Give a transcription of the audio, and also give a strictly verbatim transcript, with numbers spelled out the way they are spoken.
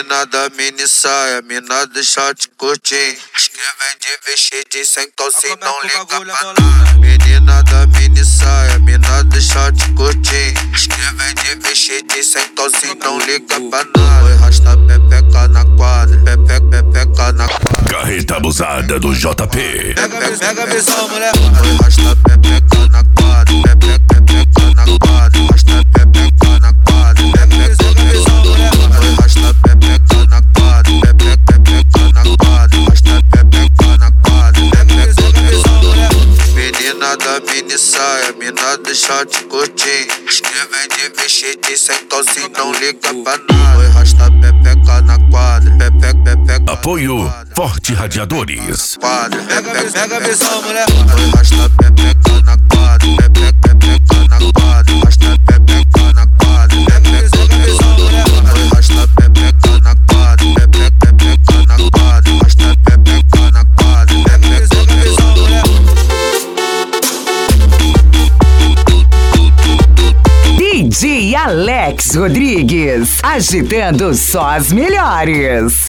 Menina da mini saia, mina do short curtinho. Escrevem de vestido sem calcinha, não liga pra nada. Menina da mini saia, mina do short curtinho. Escrevem de vestido sem calcinha, não liga pra nada. Oi, rasta pepeca na quadra, pepeca, pepeca na quadra. Carreta abusada do J P. Pega, pega a visão, mulher. Oi, rasta pepeca na quadra, pepeca, pepeca na quadra. Rasta pepeca na quadra, pepeca, pepeca na quadra. Oi, rasta pepeca na quadra, pepeca, pepeca na quadra. Rasta pepeca na quadra, pepeca, pepeca na quadra. Menina da mini saia, mina do short curtinho. Escrevem de vestido sem calcinha, não liga pra nada. Oi, rasta pepeca na quadra, pepeca, pepeca. Apoio Forte Radiadores. Quadra, pepeca, pega a visão, mulher. Oi, rasta pepeca na quadra, pepeca, pepeca na quadra. Rasta pepeca na quadra, pepeca, pega a visão, mulher. Oi, rasta pepeca na quadra, pepeca, pepeca na quadra. Rasta pepeca na quadra, pepeca, pega a visão, mulher. D J Alex Rodrigues, agitando só as melhores.